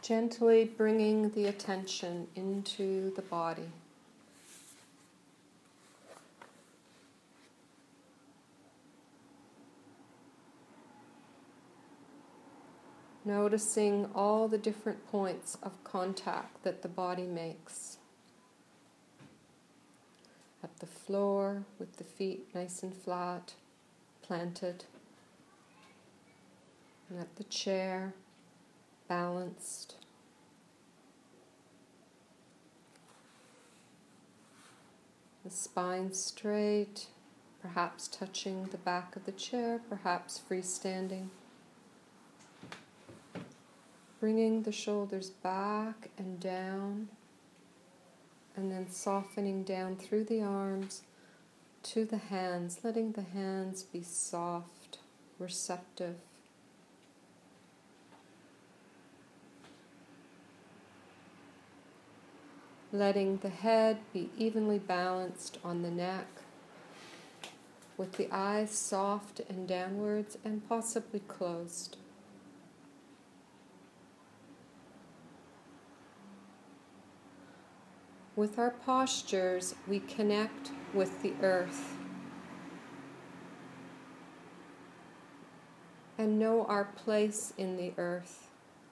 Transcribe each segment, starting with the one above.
Gently bringing the attention into the body. Noticing all the different points of contact that the body makes. At the floor, with the feet nice and flat, planted. And at the chair, balanced. The spine straight, perhaps touching the back of the chair, perhaps freestanding. Bringing the shoulders back and down, and then softening down through the arms to the hands, letting the hands be soft, receptive. Letting the head be evenly balanced on the neck, with the eyes soft and downwards and possibly closed. With our postures, we connect with the earth and know our place in the earth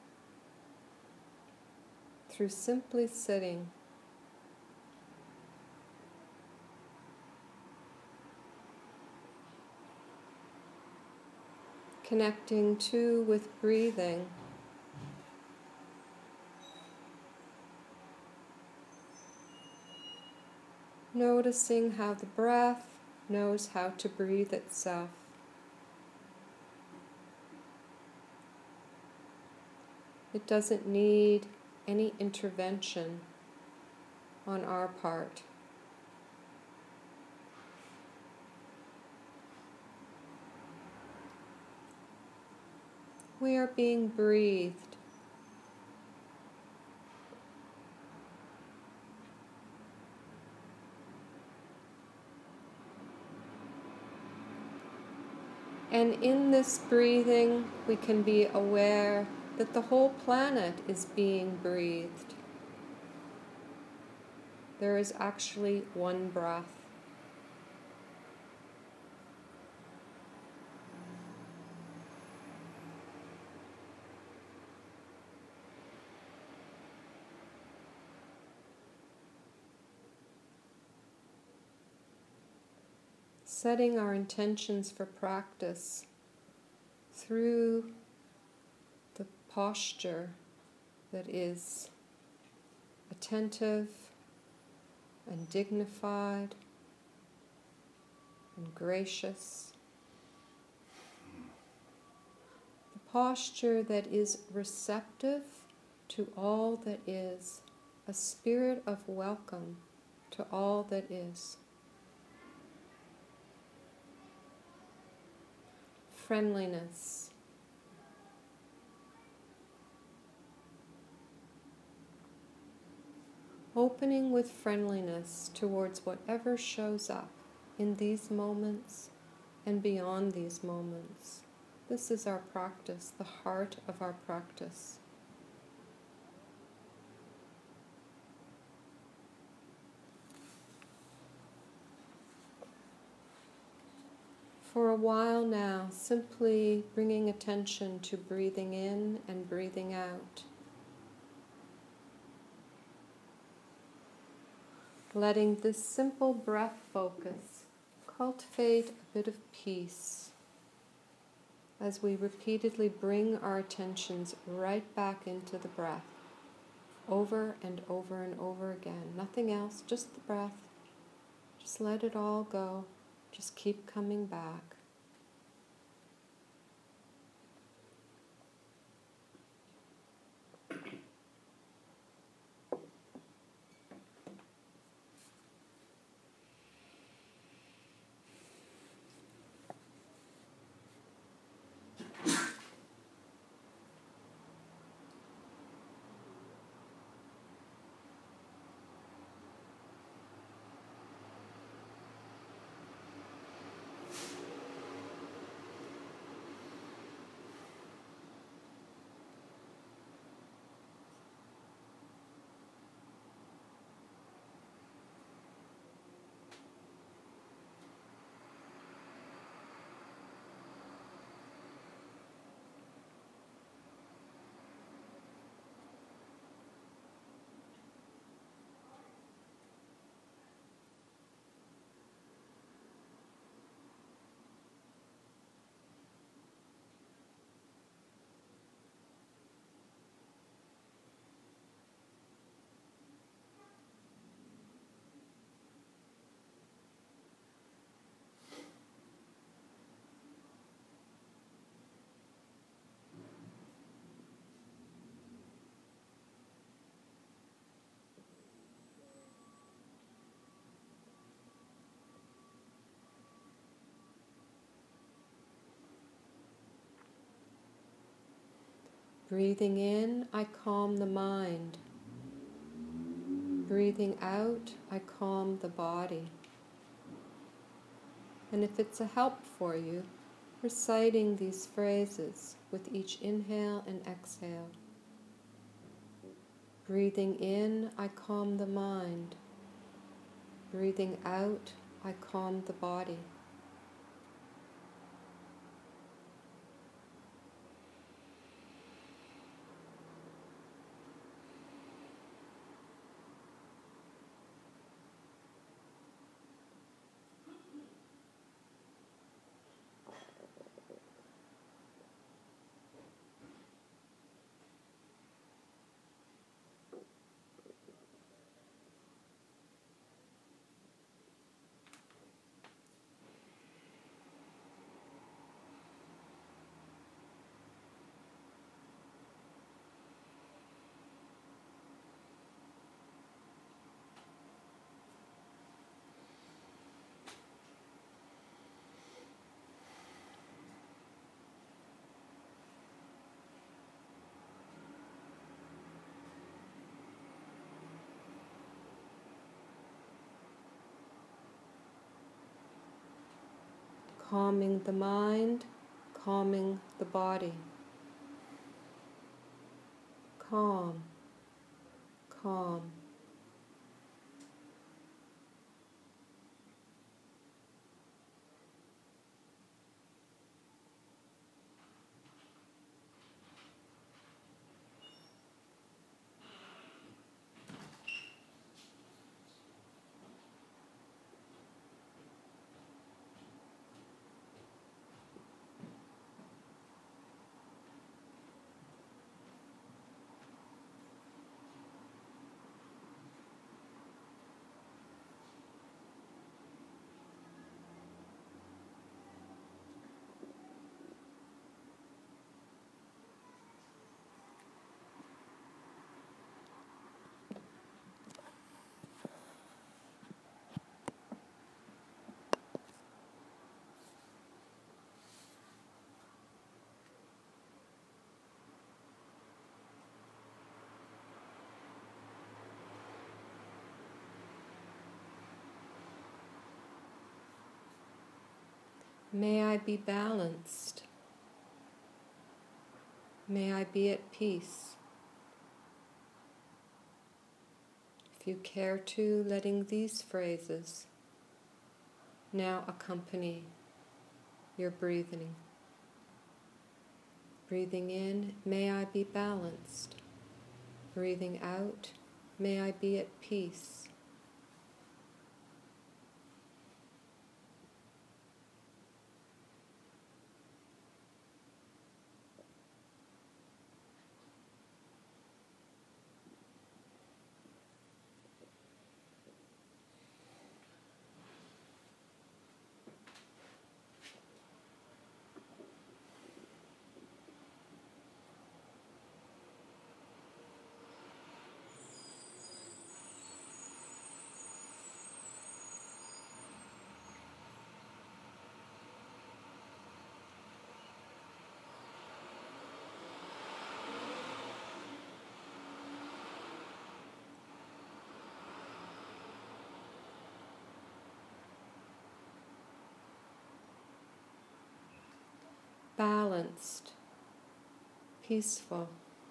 through simply sitting. Connecting too with breathing. Noticing how the breath knows how to breathe itself. It doesn't need any intervention on our part. We are being breathed. And in this breathing, we can be aware that the whole planet is being breathed. There is actually one breath. Setting our intentions for practice through the posture that is attentive and dignified and gracious. The posture that is receptive to all that is, a spirit of welcome to all that is. Friendliness. Opening with friendliness towards whatever shows up in these moments and beyond these moments. This is our practice, the heart of our practice. For a while now, simply bringing attention to breathing in and breathing out. Letting this simple breath focus cultivate a bit of peace as we repeatedly bring our attentions right back into the breath, over and over and over again. Nothing else, just the breath. Just let it all go. Just keep coming back. Breathing in, I calm the mind. Breathing out, I calm the body. And if it's a help for you, reciting these phrases with each inhale and exhale. Breathing in, I calm the mind. Breathing out, I calm the body. Calming the mind, calming the body. Calm, calm. May I be balanced. May I be at peace. If you care to, letting these phrases now accompany your breathing. Breathing in, may I be balanced. Breathing out, may I be at peace. Balanced, peaceful.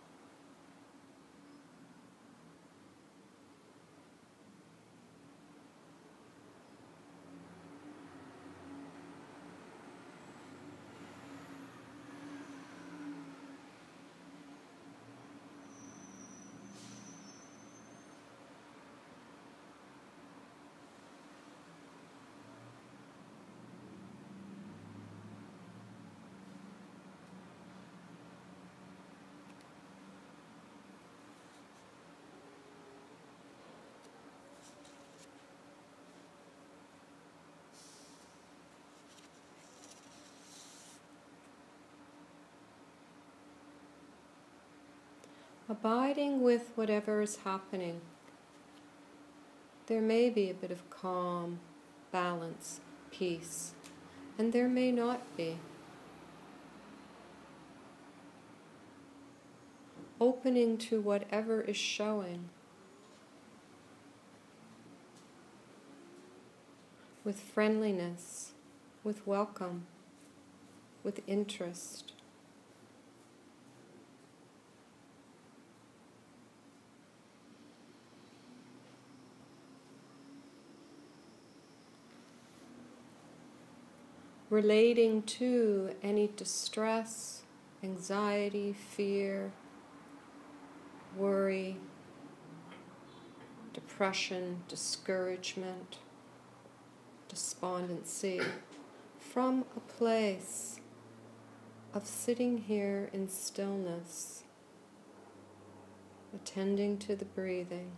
Abiding with whatever is happening. There may be a bit of calm, balance, peace, and there may not be. opening to whatever is showing, with friendliness, with welcome, with interest. Relating to any distress, anxiety, fear, worry, depression, discouragement, despondency, from a place of sitting here in stillness, attending to the breathing.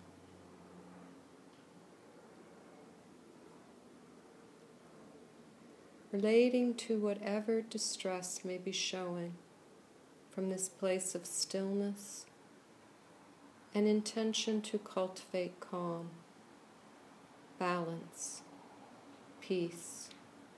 Relating to whatever distress may be showing from this place of stillness, an intention to cultivate calm, balance, peace.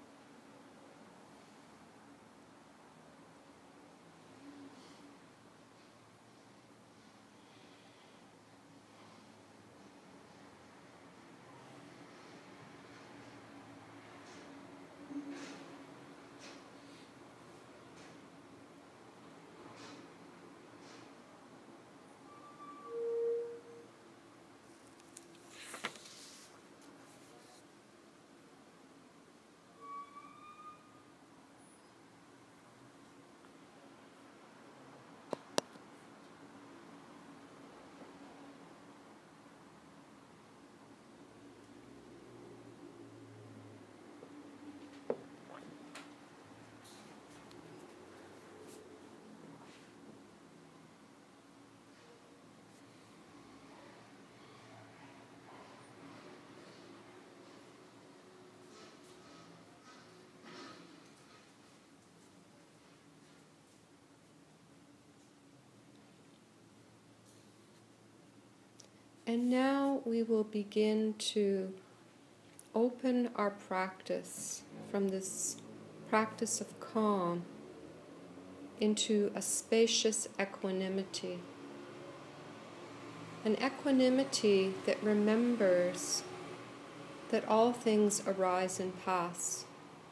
And now we will begin to open our practice from this practice of calm into a spacious equanimity. An equanimity that remembers that all things arise and pass.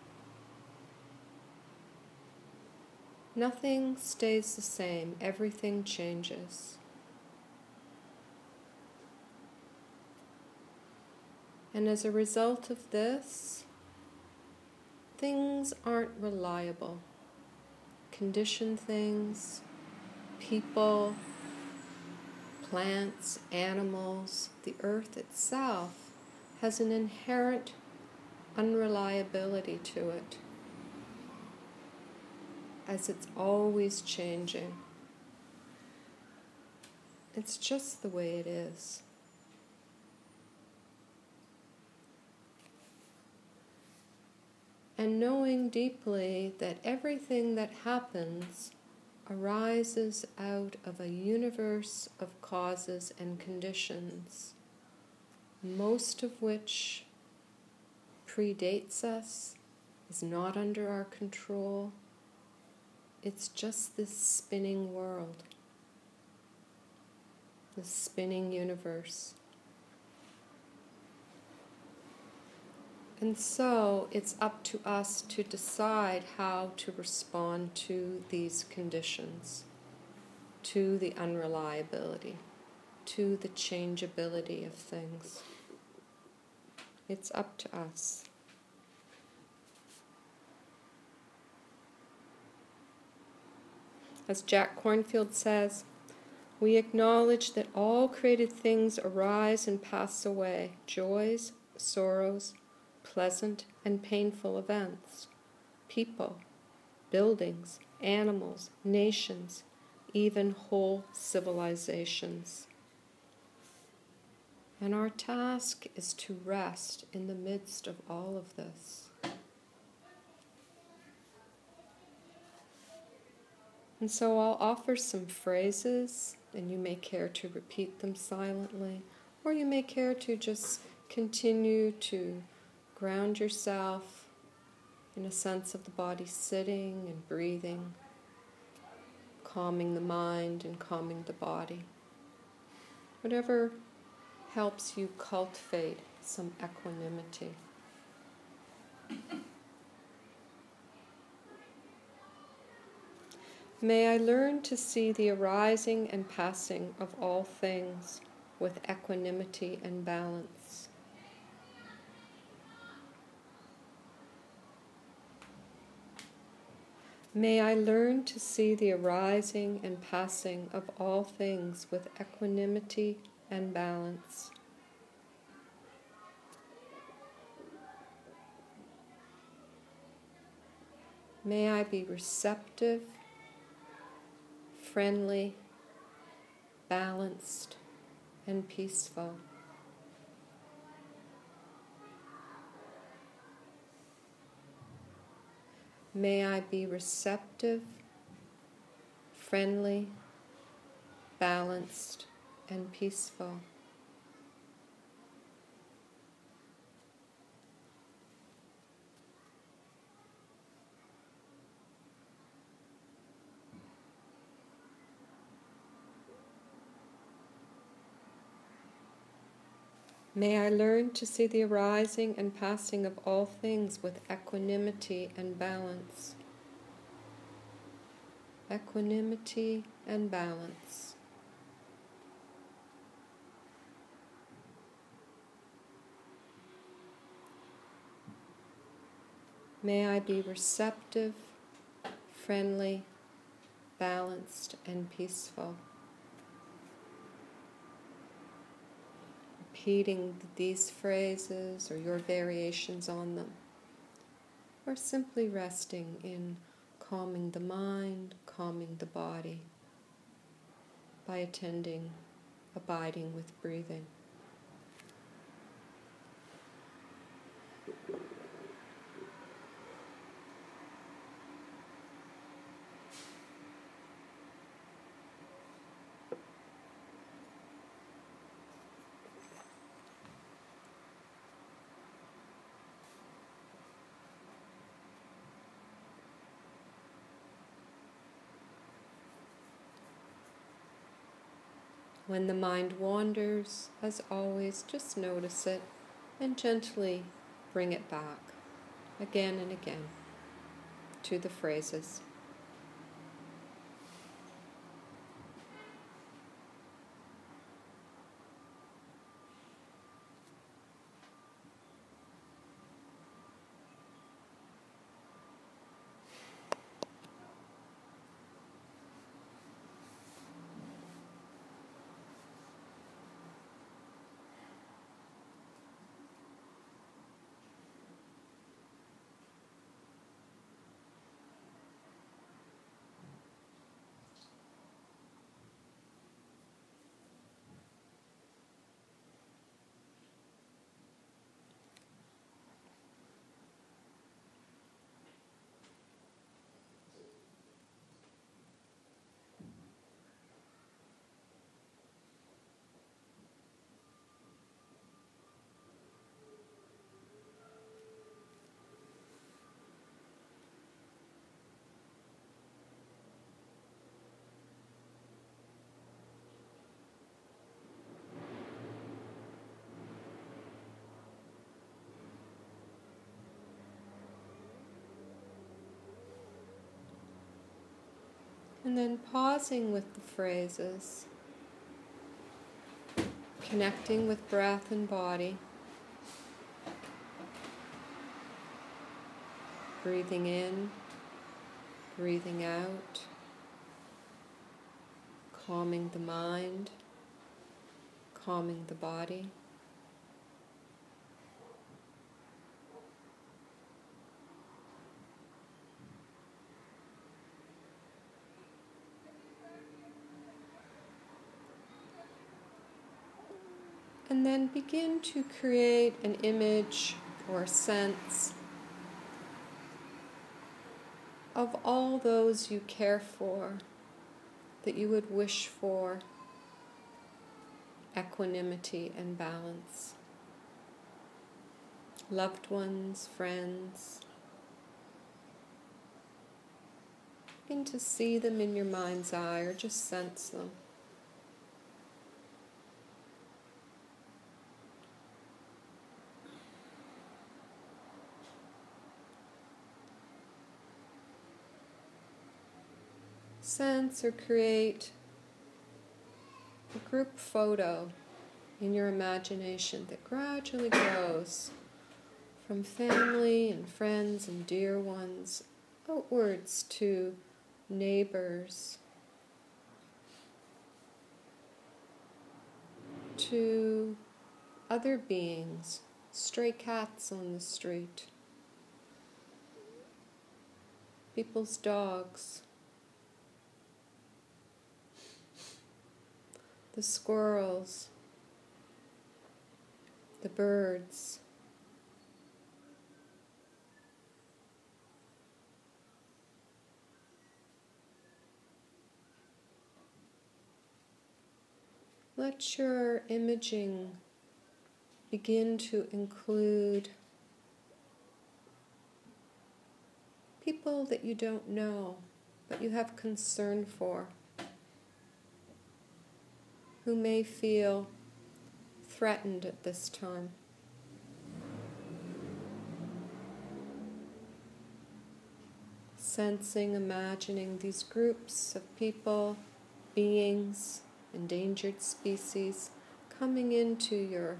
Nothing stays the same, everything changes. And as a result of this, things aren't reliable. Conditioned things, people, plants, animals, the earth itself has an inherent unreliability to it, as it's always changing. It's just the way it is. And knowing deeply that everything that happens arises out of a universe of causes and conditions, most of which predates us, is not under our control. It's just this spinning world, this spinning universe. And so it's up to us to decide how to respond to these conditions, to the unreliability, to the changeability of things. It's up to us. As Jack Kornfield says, we acknowledge that all created things arise and pass away, joys, sorrows, pleasant and painful events, people, buildings, animals, nations, even whole civilizations. And our task is to rest in the midst of all of this. And so I'll offer some phrases, and you may care to repeat them silently, or you may care to just continue to ground yourself in a sense of the body sitting and breathing, calming the mind and calming the body. Whatever helps you cultivate some equanimity. May I learn to see the arising and passing of all things with equanimity and balance. May I learn to see the arising and passing of all things with equanimity and balance. May I be receptive, friendly, balanced, and peaceful. May I be receptive, friendly, balanced, and peaceful. May I learn to see the arising and passing of all things with equanimity and balance. Equanimity and balance. May I be receptive, friendly, balanced, and peaceful. Repeating these phrases or your variations on them, or simply resting in calming the mind, calming the body, by abiding with breathing. When the mind wanders, as always, just notice it and gently bring it back again and again to the phrases. And then pausing with the phrases, connecting with breath and body, breathing in, breathing out, calming the mind, calming the body. And then begin to create an image or a sense of all those you care for, that you would wish for equanimity and balance. Loved ones, friends, begin to see them in your mind's eye or just sense them. Sense or create a group photo in your imagination that gradually grows from family and friends and dear ones outwards to neighbors, to other beings, stray cats on the street, people's dogs, the squirrels, the birds. Let your imaging begin to include people that you don't know, but you have concern for, who may feel threatened at this time. Sensing, imagining these groups of people, beings, endangered species coming into your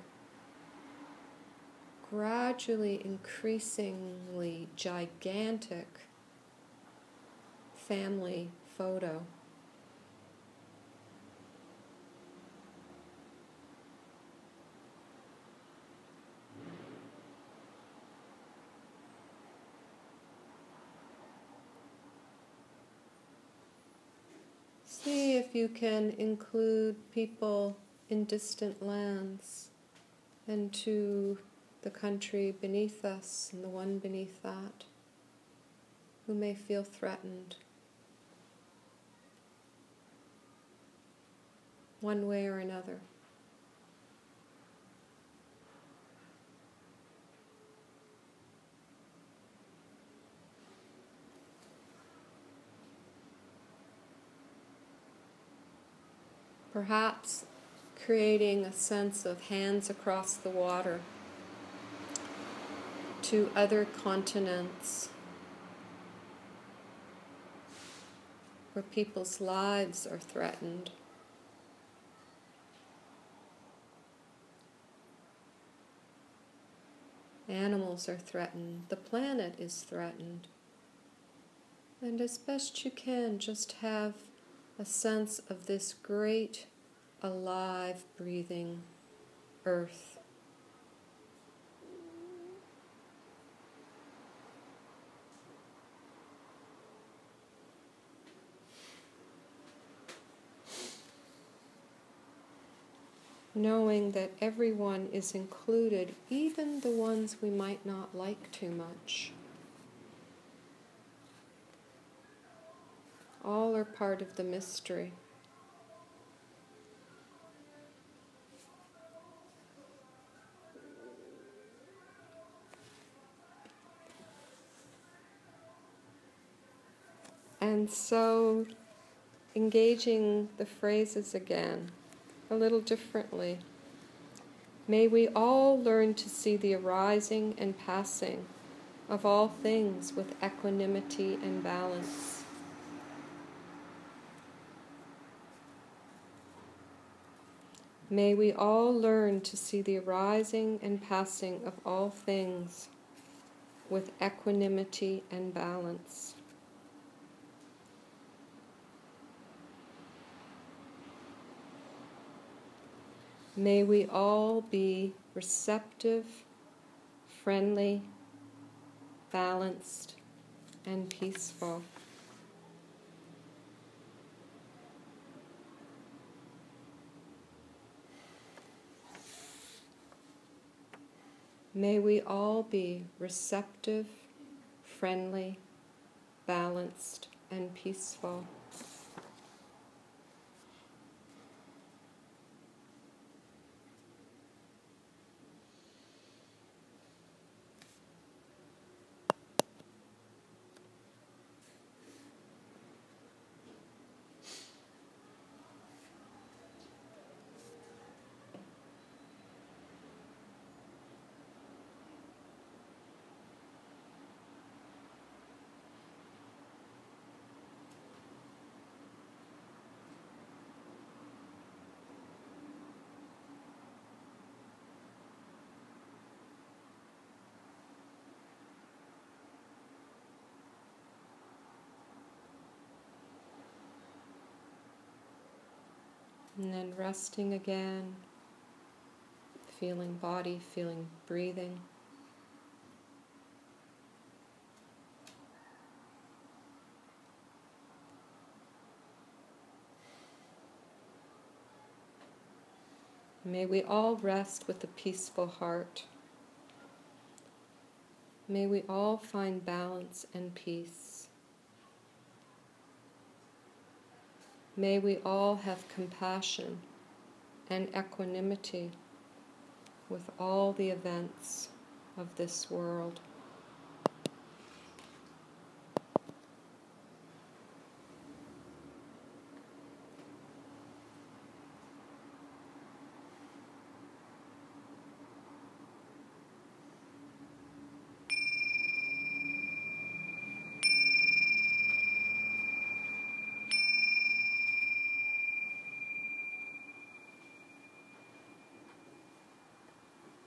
gradually increasingly gigantic family photo. See if you can include people in distant lands and to the country beneath us and the one beneath that, who may feel threatened one way or another. Perhaps creating a sense of hands across the water to other continents where people's lives are threatened. Animals are threatened. The planet is threatened. And as best you can, just have a sense of this great, alive, breathing earth. Knowing that everyone is included, even the ones we might not like too much. All are part of the mystery. And so, engaging the phrases again, a little differently. May we all learn to see the arising and passing of all things with equanimity and balance. May we all learn to see the arising and passing of all things with equanimity and balance. May we all be receptive, friendly, balanced, and peaceful. May we all be receptive, friendly, balanced, and peaceful. And then resting again, feeling body, feeling breathing. May we all rest with a peaceful heart. May we all find balance and peace. May we all have compassion and equanimity with all the events of this world.